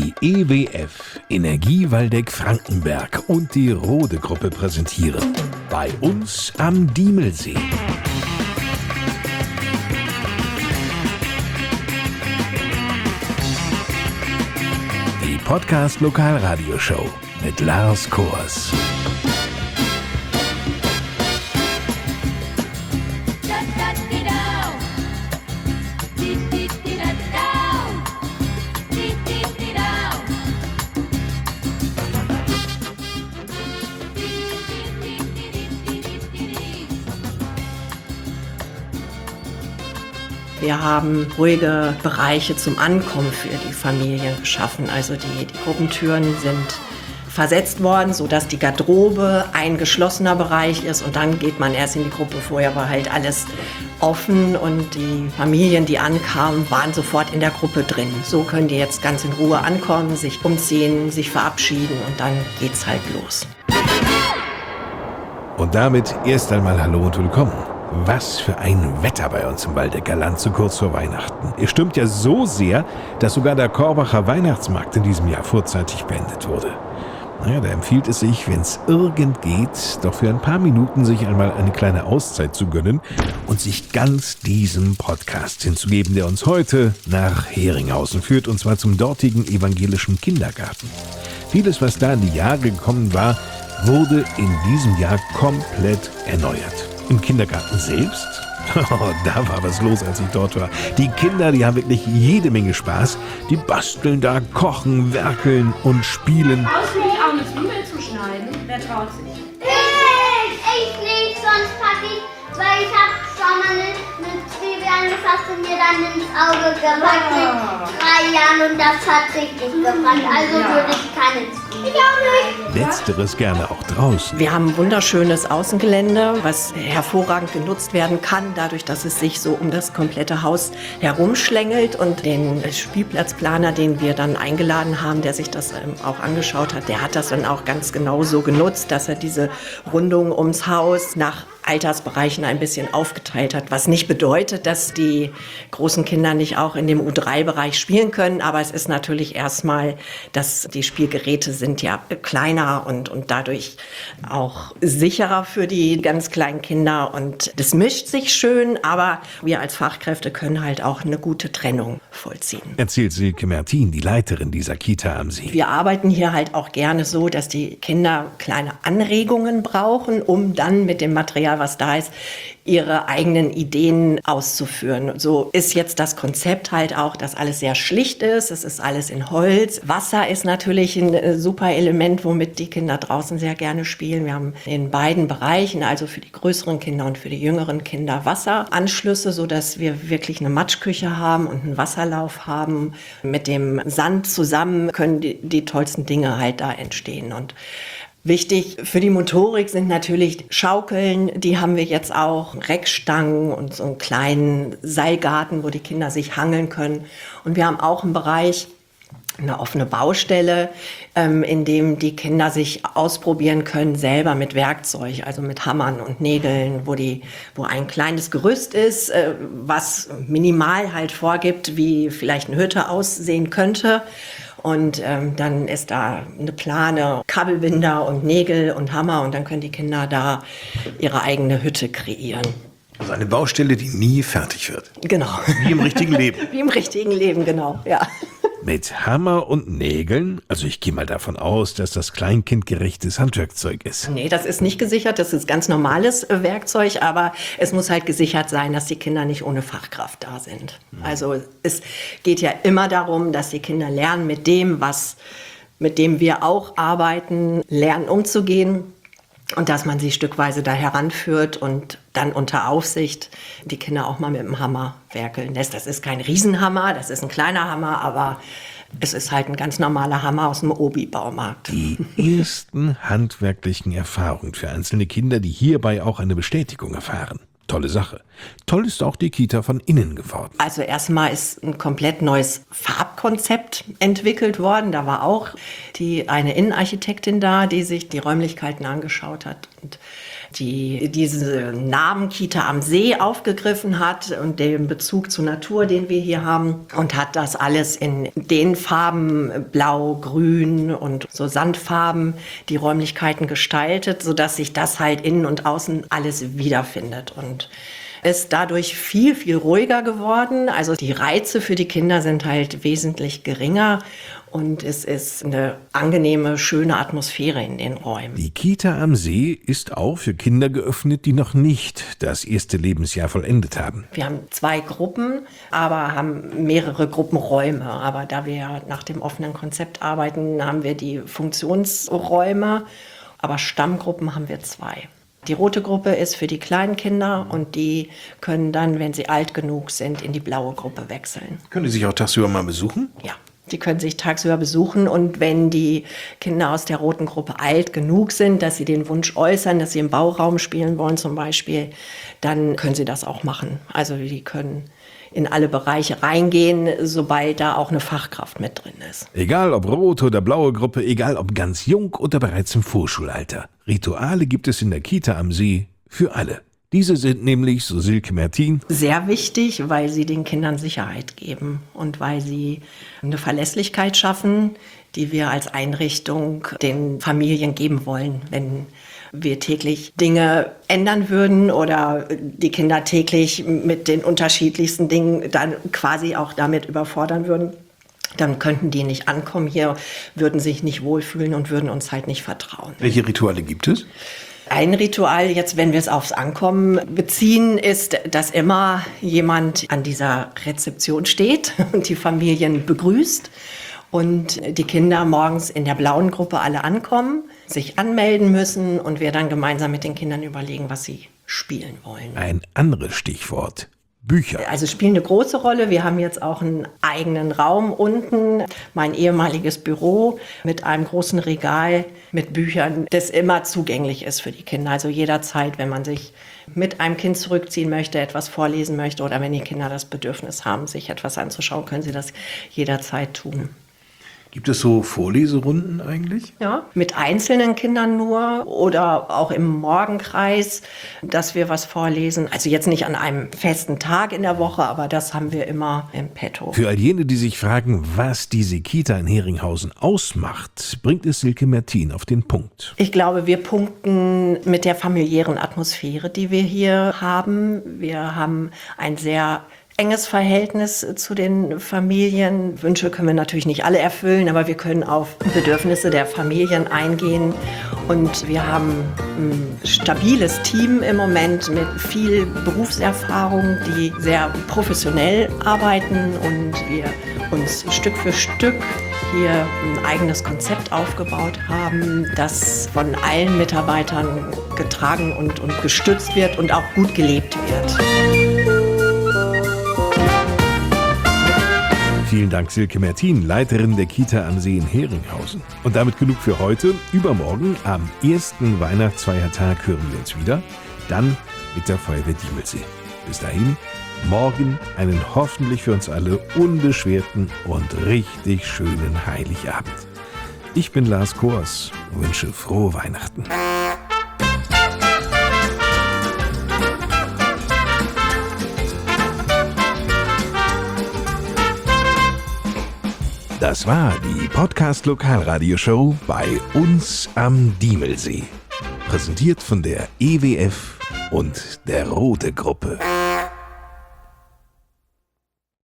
Die EWF, Energie Waldeck-Frankenberg und die Rode-Gruppe präsentieren Bei uns am Diemelsee. Die Podcast-Lokalradioshow mit Lars Kors. Wir haben ruhige Bereiche zum Ankommen für die Familien geschaffen. Also die Gruppentüren sind versetzt worden, sodass die Garderobe ein geschlossener Bereich ist. Und dann geht man erst in die Gruppe. Vorher war halt alles offen und die Familien, die ankamen, waren sofort in der Gruppe drin. So können die jetzt ganz in Ruhe ankommen, sich umziehen, sich verabschieden und dann geht's halt los. Und damit erst einmal Hallo und Willkommen. Was für ein Wetter bei uns im Waldecker Land so kurz vor Weihnachten. Es stimmt ja so sehr, dass sogar der Korbacher Weihnachtsmarkt in diesem Jahr vorzeitig beendet wurde. Naja, da empfiehlt es sich, wenn es irgend geht, doch für ein paar Minuten sich einmal eine kleine Auszeit zu gönnen und sich ganz diesem Podcast hinzugeben, der uns heute nach Heringhausen führt, und zwar zum dortigen evangelischen Kindergarten. Vieles, was da in die Jahre gekommen war, wurde in diesem Jahr komplett erneuert. Im Kindergarten selbst? Da war was los, als ich dort war. Die Kinder, die haben wirklich jede Menge Spaß. Die basteln da, kochen, werkeln und spielen. Auswendig auch eine Zwiebel zu schneiden. Wer traut sich? Ich nicht, sonst packe ich, weil ich habe schon mal eine Zwiebel angefasst und mir dann ins Auge gepackt mit 3 Jahren und das hat richtig gebrannt. Also würde ich keine Zwiebel. Ich auch nicht. Letzteres gerne auch draußen. Wir haben ein wunderschönes Außengelände, was hervorragend genutzt werden kann, dadurch, dass es sich so um das komplette Haus herumschlängelt. Und den Spielplatzplaner, den wir dann eingeladen haben, der sich das auch angeschaut hat, der hat das dann auch ganz genau so genutzt, dass er diese Rundung ums Haus nach Altersbereichen ein bisschen aufgeteilt hat, was nicht bedeutet, dass die großen Kinder nicht auch in dem U3-Bereich spielen können, aber es ist natürlich erstmal, dass die Spielgeräte sind ja kleiner und dadurch auch sicherer für die ganz kleinen Kinder und das mischt sich schön, aber wir als Fachkräfte können halt auch eine gute Trennung vollziehen. Erzählt Silke Mertin, die Leiterin dieser Kita am See. Wir arbeiten hier halt auch gerne so, dass die Kinder kleine Anregungen brauchen, um dann mit dem Material, was da ist, ihre eigenen Ideen auszuführen. So ist jetzt das Konzept halt auch, dass alles sehr schlicht ist. Es ist alles in Holz. Wasser ist natürlich ein super Element, womit die Kinder draußen sehr gerne spielen. Wir haben in beiden Bereichen, also für die größeren Kinder und für die jüngeren Kinder, Wasseranschlüsse, sodass wir wirklich eine Matschküche haben und einen Wasserlauf haben. Mit dem Sand zusammen können die tollsten Dinge halt da entstehen. Und wichtig für die Motorik sind natürlich Schaukeln, die haben wir jetzt auch, Reckstangen und so einen kleinen Seilgarten, wo die Kinder sich hangeln können. Und wir haben auch einen Bereich, eine offene Baustelle, in dem die Kinder sich ausprobieren können, selber mit Werkzeug, also mit Hammern und Nägeln, wo ein kleines Gerüst ist, was minimal halt vorgibt, wie vielleicht eine Hütte aussehen könnte. Und dann ist da eine Plane, Kabelbinder und Nägel und Hammer und dann können die Kinder da ihre eigene Hütte kreieren. Also eine Baustelle, die nie fertig wird. Genau. Wie im richtigen Leben. Wie im richtigen Leben, genau, ja. Mit Hammer und Nägeln? Also ich gehe mal davon aus, dass das kleinkindgerechtes Handwerkzeug ist. Nee, das ist nicht gesichert, das ist ganz normales Werkzeug, aber es muss halt gesichert sein, dass die Kinder nicht ohne Fachkraft da sind. Also es geht ja immer darum, dass die Kinder lernen, mit dem wir auch arbeiten, lernen umzugehen. Und dass man sie stückweise da heranführt und dann unter Aufsicht die Kinder auch mal mit dem Hammer werkeln lässt. Das ist kein Riesenhammer, das ist ein kleiner Hammer, aber es ist halt ein ganz normaler Hammer aus dem Obi-Baumarkt. Die ersten handwerklichen Erfahrungen für einzelne Kinder, die hierbei auch eine Bestätigung erfahren. Tolle Sache. Toll ist auch die Kita von innen geworden. Also erstmal ist ein komplett neues Farbkonzept entwickelt worden. Da war auch eine Innenarchitektin da, die sich die Räumlichkeiten angeschaut hat und die diese Namen Kita am See aufgegriffen hat und den Bezug zur Natur, den wir hier haben, und hat das alles in den Farben Blau, Grün und so Sandfarben die Räumlichkeiten gestaltet, sodass sich das halt innen und außen alles wiederfindet und ist dadurch viel, viel ruhiger geworden. Also die Reize für die Kinder sind halt wesentlich geringer und es ist eine angenehme, schöne Atmosphäre in den Räumen. Die Kita am See ist auch für Kinder geöffnet, die noch nicht das erste Lebensjahr vollendet haben. Wir haben 2 Gruppen, aber haben mehrere Gruppenräume. Aber da wir ja nach dem offenen Konzept arbeiten, haben wir die Funktionsräume, aber Stammgruppen haben wir 2. Die rote Gruppe ist für die kleinen Kinder und die können dann, wenn sie alt genug sind, in die blaue Gruppe wechseln. Können die sich auch tagsüber mal besuchen? Ja, die können sich tagsüber besuchen und wenn die Kinder aus der roten Gruppe alt genug sind, dass sie den Wunsch äußern, dass sie im Bauraum spielen wollen zum Beispiel, dann können sie das auch machen. Also die können in alle Bereiche reingehen, sobald da auch eine Fachkraft mit drin ist. Egal ob rote oder blaue Gruppe, egal ob ganz jung oder bereits im Vorschulalter. Rituale gibt es in der Kita am See für alle. Diese sind nämlich, so Silke Mertin, sehr wichtig, weil sie den Kindern Sicherheit geben und weil sie eine Verlässlichkeit schaffen, die wir als Einrichtung den Familien geben wollen, wenn wir täglich Dinge ändern würden oder die Kinder täglich mit den unterschiedlichsten Dingen dann quasi auch damit überfordern würden, dann könnten die nicht ankommen hier, würden sich nicht wohlfühlen und würden uns halt nicht vertrauen. Welche Rituale gibt es? Ein Ritual, jetzt wenn wir es aufs Ankommen beziehen, ist, dass immer jemand an dieser Rezeption steht und die Familien begrüßt und die Kinder morgens in der blauen Gruppe alle ankommen, sich anmelden müssen und wir dann gemeinsam mit den Kindern überlegen, was sie spielen wollen. Ein anderes Stichwort: Bücher. Also spielen eine große Rolle. Wir haben jetzt auch einen eigenen Raum unten, mein ehemaliges Büro mit einem großen Regal mit Büchern, das immer zugänglich ist für die Kinder. Also jederzeit, wenn man sich mit einem Kind zurückziehen möchte, etwas vorlesen möchte oder wenn die Kinder das Bedürfnis haben, sich etwas anzuschauen, können sie das jederzeit tun. Gibt es so Vorleserunden eigentlich? Ja, mit einzelnen Kindern nur oder auch im Morgenkreis, dass wir was vorlesen. Also jetzt nicht an einem festen Tag in der Woche, aber das haben wir immer im Petto. Für all jene, die sich fragen, was diese Kita in Heringhausen ausmacht, bringt es Silke Mertin auf den Punkt. Ich glaube, wir punkten mit der familiären Atmosphäre, die wir hier haben. Wir haben ein sehr enges Verhältnis zu den Familien. Wünsche können wir natürlich nicht alle erfüllen, aber wir können auf Bedürfnisse der Familien eingehen. Und wir haben ein stabiles Team im Moment mit viel Berufserfahrung, die sehr professionell arbeiten und wir uns Stück für Stück hier ein eigenes Konzept aufgebaut haben, das von allen Mitarbeitern getragen und gestützt wird und auch gut gelebt wird. Vielen Dank, Silke Mertin, Leiterin der Kita am See in Heringhausen. Und damit genug für heute. Übermorgen, am ersten Weihnachtsfeiertag, hören wir uns wieder. Dann mit der Feuerwehr Diemelsee. Bis dahin, morgen einen hoffentlich für uns alle unbeschwerten und richtig schönen Heiligabend. Ich bin Lars Kors und wünsche frohe Weihnachten. Das war die Podcast-Lokalradioshow bei uns am Diemelsee. Präsentiert von der EWF und der Rote Gruppe.